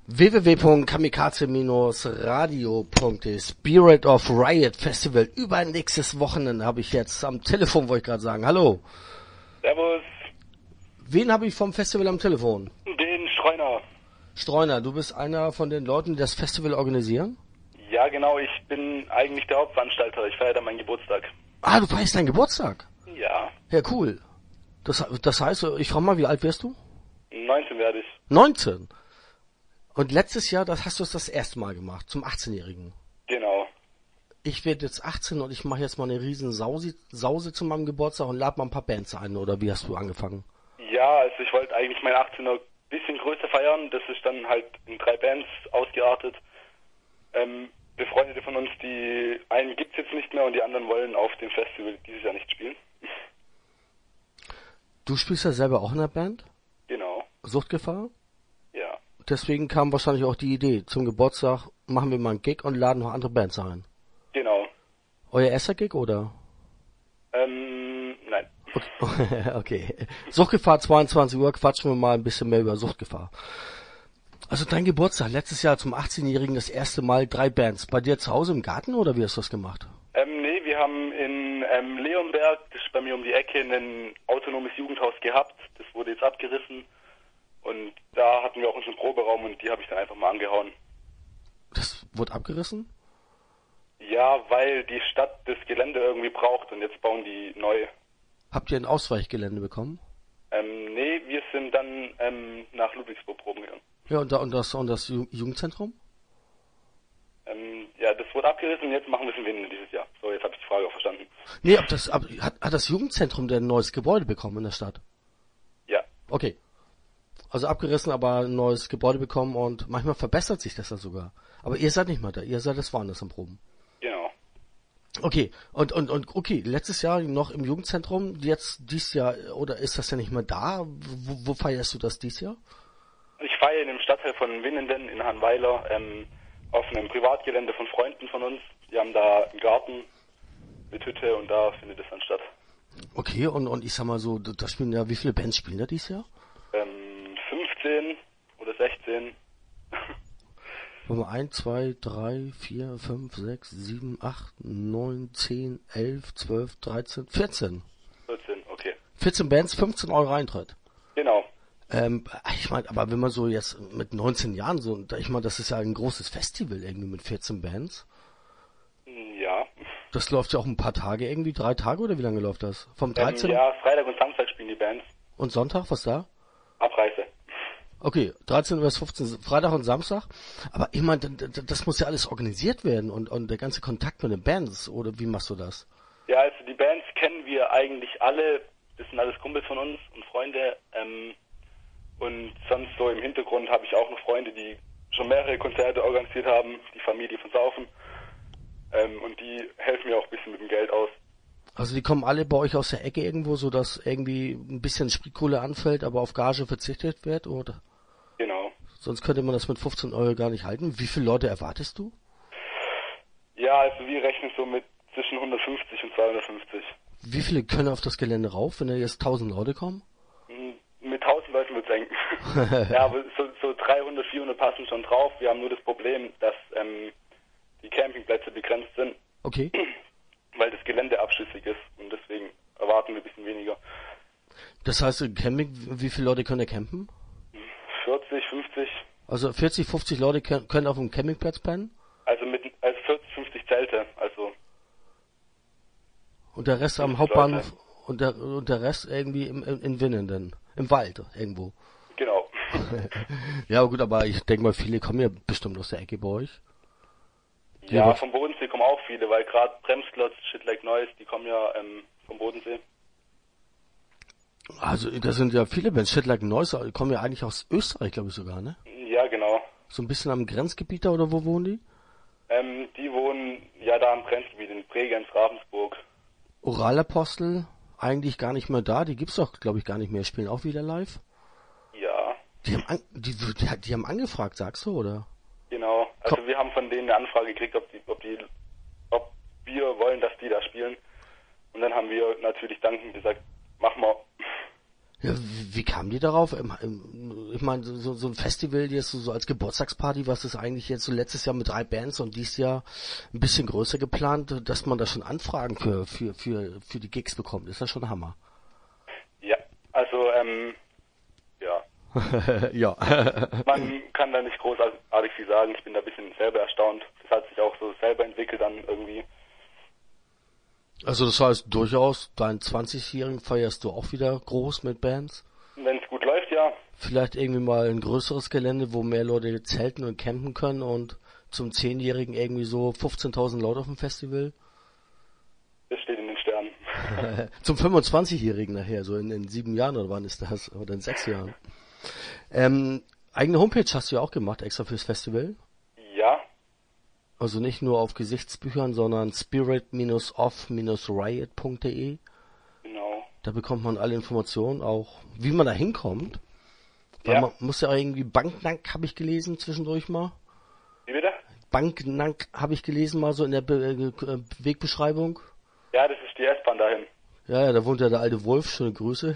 www.kamikaze-radio.de Spirit of Riot Festival über nächstes Wochenende habe ich jetzt am Telefon, wollte ich gerade sagen. Hallo. Servus. Wen habe ich vom Festival am Telefon? Den Streuner. Streuner, du bist einer von den Leuten, die das Festival organisieren? Ja, genau. Ich bin eigentlich der Hauptveranstalter. Ich feiere da meinen Geburtstag. Ah, du feierst deinen Geburtstag? Ja. Ja, cool. Das heißt, ich frage mal, wie alt wirst du? 19 werde ich. 19? Und letztes Jahr, das hast du das erste Mal gemacht, zum 18-Jährigen. Genau. Ich werde jetzt 18 und ich mache jetzt mal eine riesen Sause zu meinem Geburtstag und lade mal ein paar Bands ein, oder wie hast du angefangen? Ja, also ich wollte eigentlich mein 18er ein bisschen größer feiern. Das ist dann halt in 3 Bands ausgeartet. Befreundete von uns, die einen gibt's jetzt nicht mehr und die anderen wollen auf dem Festival dieses Jahr nicht spielen. Du spielst ja selber auch in der Band? Genau. Suchtgefahr? Ja. Deswegen kam wahrscheinlich auch die Idee, zum Geburtstag machen wir mal einen Gig und laden noch andere Bands ein. Genau. Euer erster Gig, oder? Nein. Okay. Suchtgefahr, 22 Uhr, quatschen wir mal ein bisschen mehr über Suchtgefahr. Also dein Geburtstag, letztes Jahr zum 18-Jährigen das erste Mal 3 Bands. Bei dir zu Hause im Garten, oder wie hast du das gemacht? Nee, wir haben in Leonberg, das ist bei mir um die Ecke, ein autonomes Jugendhaus gehabt. Das wurde jetzt abgerissen. Und da hatten wir auch unseren Proberaum und die habe ich dann einfach mal angehauen. Das wurde abgerissen? Ja, weil die Stadt das Gelände irgendwie braucht und jetzt bauen die neu. Habt ihr ein Ausweichgelände bekommen? Nee, wir sind dann nach Ludwigsburg proben gegangen. Ja, und das Jugendzentrum? Ja, das wurde abgerissen und jetzt machen wir es in Winden dieses Jahr. So, jetzt habe ich die Frage auch verstanden. Nee, hat das Jugendzentrum denn ein neues Gebäude bekommen in der Stadt? Ja. Okay. Also abgerissen, aber ein neues Gebäude bekommen und manchmal verbessert sich das ja sogar. Aber ihr seid nicht mehr da, ihr seid das woanders am Proben. Genau. Okay, und okay, letztes Jahr noch im Jugendzentrum, jetzt dies Jahr, oder ist das ja nicht mehr da? Wo feierst du das dies Jahr? Ich feiere in dem Stadtteil von Winnenden in Hanweiler, auf einem Privatgelände von Freunden von uns. Die haben da einen Garten mit Hütte und da findet es dann statt. Okay, und ich sag mal so, da spielen ja, wie viele Bands spielen da dieses Jahr? 15 oder 16. Wollen wir 1, 2, 3, 4, 5, 6, 7, 8, 9, 10, 11, 12, 13, 14. 14, okay. 14 Bands, 15 Euro Eintritt. Genau. Ich meine, aber wenn man so jetzt mit 19 Jahren so, ich meine, das ist ja ein großes Festival irgendwie mit 14 Bands. Ja. Das läuft ja auch ein paar Tage irgendwie, 3 Tage oder wie lange läuft das? Vom 13. Ja, Freitag und Samstag spielen die Bands. Und Sonntag, was da? Abreise. Okay, 13 bis 15, Freitag und Samstag. Aber ich meine, das muss ja alles organisiert werden und der ganze Kontakt mit den Bands, oder wie machst du das? Ja, also die Bands kennen wir eigentlich alle. Das sind alles Kumpels von uns und Freunde. Und sonst so im Hintergrund habe ich auch noch Freunde, die schon mehrere Konzerte organisiert haben, die Familie von Saufen. Und die helfen mir auch ein bisschen mit dem Geld aus. Also die kommen alle bei euch aus der Ecke irgendwo, so dass irgendwie ein bisschen Spritkohle anfällt, aber auf Gage verzichtet wird, oder? Genau. Sonst könnte man das mit 15 Euro gar nicht halten. Wie viele Leute erwartest du? Ja, also wir rechnen so mit zwischen 150 und 250. Wie viele können auf das Gelände rauf, wenn da jetzt 1000 Leute kommen? Mit 1000 Leuten wird es eng. Ja, aber so 300, 400 passen schon drauf. Wir haben nur das Problem, dass die Campingplätze begrenzt sind. Okay. Weil das Gelände abschüssig ist und deswegen erwarten wir ein bisschen weniger. Das heißt, Camping, wie viele Leute können da campen? 40, 50. Also 40, 50 Leute können auf dem Campingplatz pennen? Also 40, 50 Zelte, also. Und der Rest am Hauptbahnhof und der Rest irgendwie in Winnenden, im Wald irgendwo. Genau. Ja gut, aber ich denke mal, viele kommen ja bestimmt aus der Ecke bei euch. Ja, vom Bodensee kommen auch viele, weil gerade Bremsklotz, Shit Like Noise, die kommen ja vom Bodensee. Also das sind ja viele Bands. Shit Like Noise kommen ja eigentlich aus Österreich, glaube ich sogar, ne? Ja, genau. So ein bisschen am Grenzgebiet da, oder wo wohnen die? Die wohnen ja da am Grenzgebiet in Bregenz, Ravensburg. Oralapostel, eigentlich gar nicht mehr da. Die gibt's doch, glaube ich, gar nicht mehr. Spielen auch wieder live. Ja. Die haben angefragt, sagst du, oder? Genau. Also wir haben von denen eine Anfrage gekriegt, ob wir wollen, dass die da spielen. Und dann haben wir natürlich dankend gesagt, mach mal. Ja, wie kamen die darauf? Ich meine, so ein Festival jetzt so als Geburtstagsparty, was ist eigentlich jetzt so letztes Jahr mit 3 Bands und dieses Jahr ein bisschen größer geplant, dass man da schon Anfragen für die Gigs bekommt, ist das schon Hammer. Ja, also, ja. Ja. Man kann da nicht großartig viel sagen. Ich bin da ein bisschen selber erstaunt. Das hat sich auch so selber entwickelt dann irgendwie. Also das heißt durchaus, deinen 20-Jährigen feierst du auch wieder groß mit Bands? Wenn es gut läuft, ja. Vielleicht irgendwie mal ein größeres Gelände, wo mehr Leute zelten und campen können und zum 10-Jährigen irgendwie so 15.000 Leute auf dem Festival? Das steht in den Sternen. Zum 25-Jährigen nachher, so in 7 Jahren oder wann ist das? Oder in 6 Jahren? Eigene Homepage hast du ja auch gemacht, extra fürs Festival? Ja. Also nicht nur auf Gesichtsbüchern, sondern spirit-off-riot.de. Genau. Da bekommt man alle Informationen, auch wie man da hinkommt. Weil Ja. man muss ja irgendwie Banknank, habe ich gelesen zwischendurch mal. Wie bitte? Banknank habe ich gelesen mal so in der Wegbeschreibung. Ja, das ist die S-Bahn dahin. Ja, da wohnt ja der alte Wolf, schöne Grüße.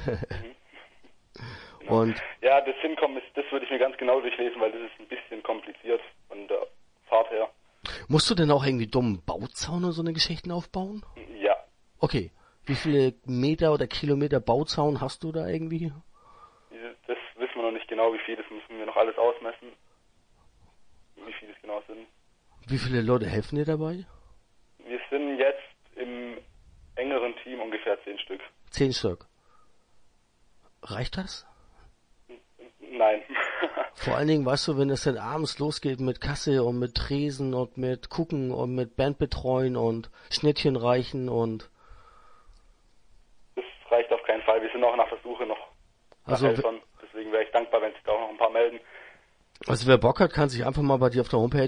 Genau. Und Ja, das Hinkommen das würde ich mir ganz genau durchlesen, weil das ist ein bisschen kompliziert von der Fahrt her. musst du denn auch irgendwie dummen Bauzaun und so eine Geschichten aufbauen? Ja. Okay. Wie viele Meter oder Kilometer Bauzaun hast du da irgendwie? Das wissen wir noch nicht genau, wie viel. Das müssen wir noch alles ausmessen. Wie viel es genau sind. Wie viele Leute helfen dir dabei? Wir sind jetzt im engeren Team ungefähr 10 Stück. 10 Stück. Reicht das? Nein. Vor allen Dingen, weißt du, wenn es dann abends losgeht mit Kasse und mit Tresen und mit Gucken und mit Band betreuen und Schnittchen reichen und... Das reicht auf keinen Fall. Wir sind auch nach der Suche noch nach Also, Helfern. Deswegen wäre ich dankbar, wenn sich da auch noch ein paar melden. Also wer Bock hat, kann sich einfach mal bei dir auf der Homepage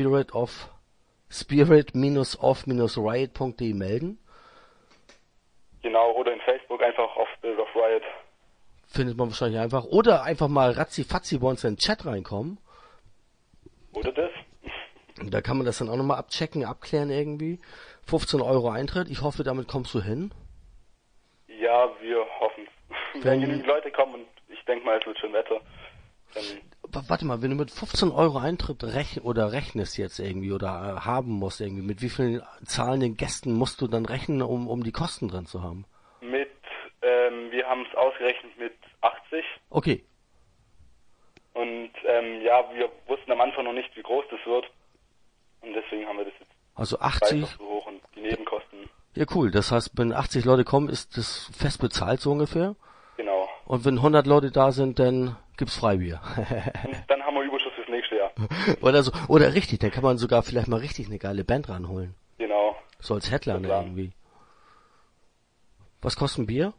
spirit-off-riot.de melden. Genau, oder in Facebook einfach auf Spirit of Riot. Findet man wahrscheinlich einfach. Oder einfach mal ratzi-fatzi bei uns in den Chat reinkommen. Oder das? Da kann man das dann auch nochmal abchecken, abklären irgendwie. 15 € Eintritt. Ich hoffe, damit kommst du hin. Ja, wir hoffen. Wenn genügend Leute kommen und ich denke mal, es wird schön Wetter, dann... Warte mal, wenn du mit 15 € Eintritt rechnest jetzt irgendwie oder haben musst irgendwie, mit wie vielen zahlenden Gästen musst du dann rechnen, um die Kosten drin zu haben? Wir haben es ausgerechnet mit 80. Okay. Und ja, wir wussten am Anfang noch nicht, wie groß das wird. Und deswegen haben wir das jetzt Also Preis 80. noch so hoch und die Nebenkosten. Ja, cool. Das heißt, wenn 80 Leute kommen, ist das fest bezahlt so ungefähr. Genau. Und wenn 100 Leute da sind, dann gibt's Freibier. Und dann haben wir Überschuss fürs nächste Jahr. Oder richtig, dann kann man sogar vielleicht mal richtig eine geile Band ranholen. Genau. So als Headliner Klar. irgendwie. Was kostet ein Bier?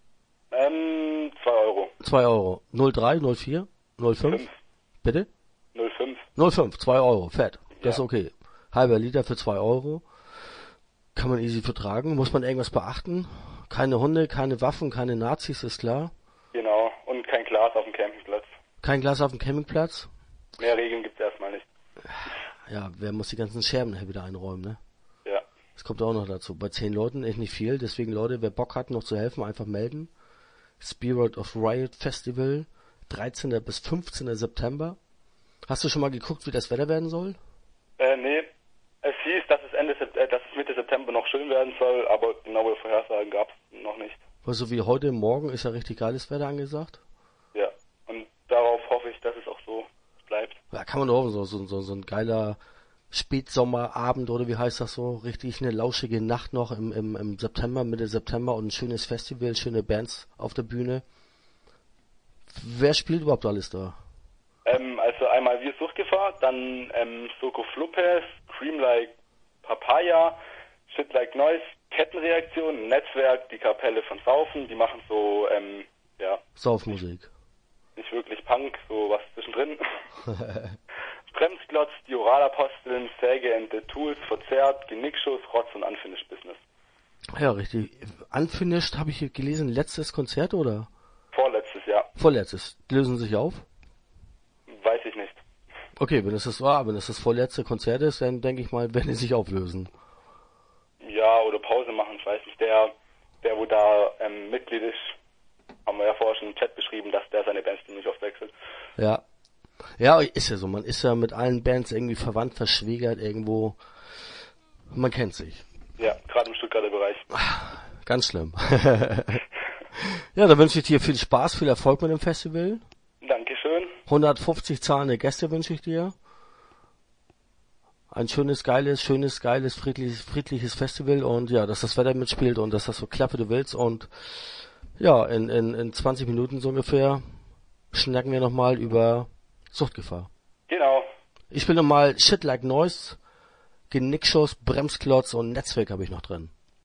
2 Euro. 2 €. 03, 04, 05? 5. Bitte? 0,5. 05, 2 €. Fett. Das ist Ja. okay. Halber Liter für 2 €. Kann man easy vertragen. Muss man irgendwas beachten? Keine Hunde, keine Waffen, keine Nazis, ist klar. Genau. Und kein Glas auf dem Campingplatz. Kein Glas auf dem Campingplatz. Mehr Regeln gibt's erstmal nicht. Ja, wer muss die ganzen Scherben nachher wieder einräumen, ne? Ja. Das kommt auch noch dazu. Bei 10 Leuten echt nicht viel. Deswegen, Leute, wer Bock hat, noch zu helfen, einfach melden. Spirit of Riot Festival, 13. bis 15. September. Hast du schon mal geguckt, wie das Wetter werden soll? Nee. Es hieß, dass es Mitte September noch schön werden soll, aber genaue Vorhersagen gab's noch nicht. Weil so wie heute Morgen ist ja richtig geiles Wetter angesagt. Ja. Und darauf hoffe ich, dass es auch so bleibt. Ja, kann man doch hoffen, so ein geiler Spätsommerabend oder wie heißt das so? Richtig eine lauschige Nacht noch im September, Mitte September und ein schönes Festival, schöne Bands auf der Bühne. Wer spielt überhaupt alles da? Also einmal Wir Suchtgefahr, dann Soko Fluppe, Scream Like Papaya, Shit Like Noise, Kettenreaktion, Netzwerk, die Kapelle von Saufen, die machen so, ja, Saufmusik. nicht wirklich Punk, so was zwischendrin. Bremsklotz, die Oralaposteln, Säge and the Tools, Verzerrt, Genickschuss, Rotz und Unfinished Business. Ja, richtig. Unfinished habe ich hier gelesen, letztes Konzert oder? Vorletztes Jahr, Vorletztes. Lösen sich auf? weiß ich nicht. Okay, wenn es das vorletzte Konzert ist, dann denke ich mal, werden die sich auflösen. Ja, oder Pause machen, ich weiß nicht. Der wo da Mitglied ist, haben wir ja vorher schon im Chat beschrieben, dass der seine Bands ziemlich oft wechselt. Ja. Ja, ist ja so. Man ist ja mit allen Bands irgendwie verwandt, verschwägert irgendwo. Man kennt sich. Ja, gerade im Stuttgarter Bereich. Ganz schlimm. Ja, da wünsche ich dir viel Spaß, viel Erfolg mit dem Festival. Dankeschön. 150 zahlende Gäste wünsche ich dir. Ein schönes, geiles, friedliches Festival und ja, dass das Wetter mitspielt und dass das so klappt, wie du willst. Und ja, in 20 Minuten so ungefähr schnacken wir nochmal über Suchtgefahr. Genau. Ich will nochmal Shit Like Noise, Genickschuss, Bremsklotz und Netzwerk habe ich noch drin.